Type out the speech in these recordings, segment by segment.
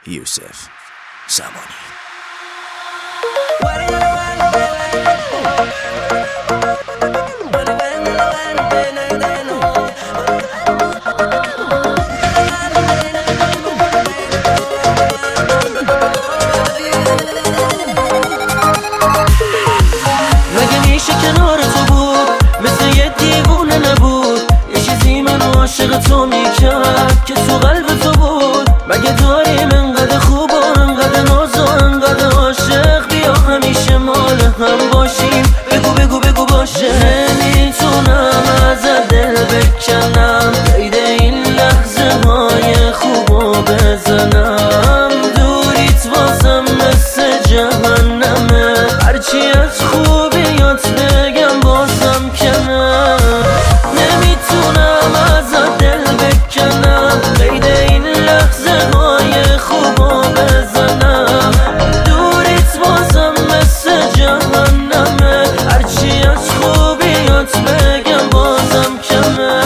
یوسف زمانی. مگه میشه کنار تو بود مثل یه دیوونه نبود، یه چیزی منو عاشق تو میکرد که تو قلب تو بود. مگه داریم انقدر خوب و انقدر ناز و انقدر عاشق، بیا همیشه مال هم باشیم. بگو بگو بگو باشه. نمیتونم ازت دل بکنم، قید این لحظه های خوبو بزنم. دوریت واسم مثل جهنمه، هرچی از خوبیات بگم بازم کمه. نمیتونم ازت دل بکنم، قید این لحظه های خوبو بزنم. دوریت واسم مثل جهنمه، هرچی از خوبیات بگم بازم کمه.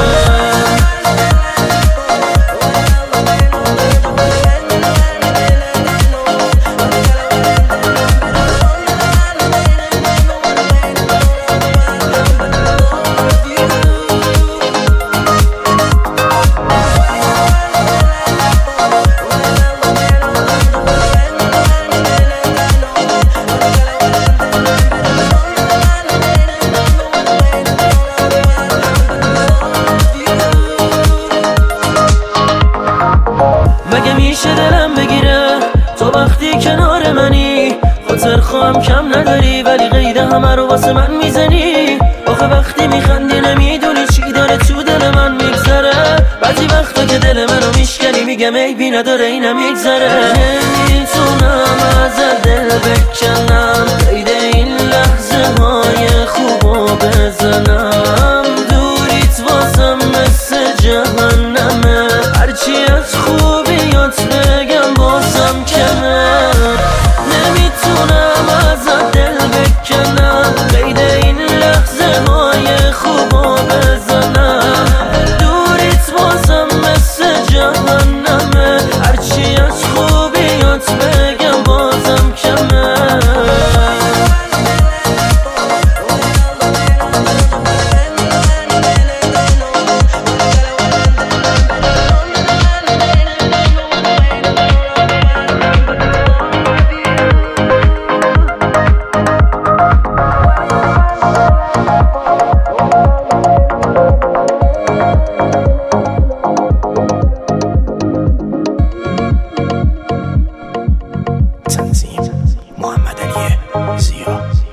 مگه میشه دلم بگیره تو وقتی کنار منی؟ خاطر خواهم کم نداری ولی قید همه رو واسه من میزنی. آخه وقتی میخندی نمیدونی چی داره تو دل من میگذره. بعضی وقتا که دل منو میشکنی میگم عیبی نداره اینم میگذره. نمیتونم ازت دل بکنم، قید این لحظه های خوبو بزنم. دوریت واسم مثل جهنمه، هرچی از خوبیات بگم بازم کمه. نمیتونم ازت دل بکنم، قید این لحظه های خوبو بزنم. دوریت واسم مثل جهنمه، هرچی از خوبیات بگم بازم کمه. تنظیم محمد علی زیا.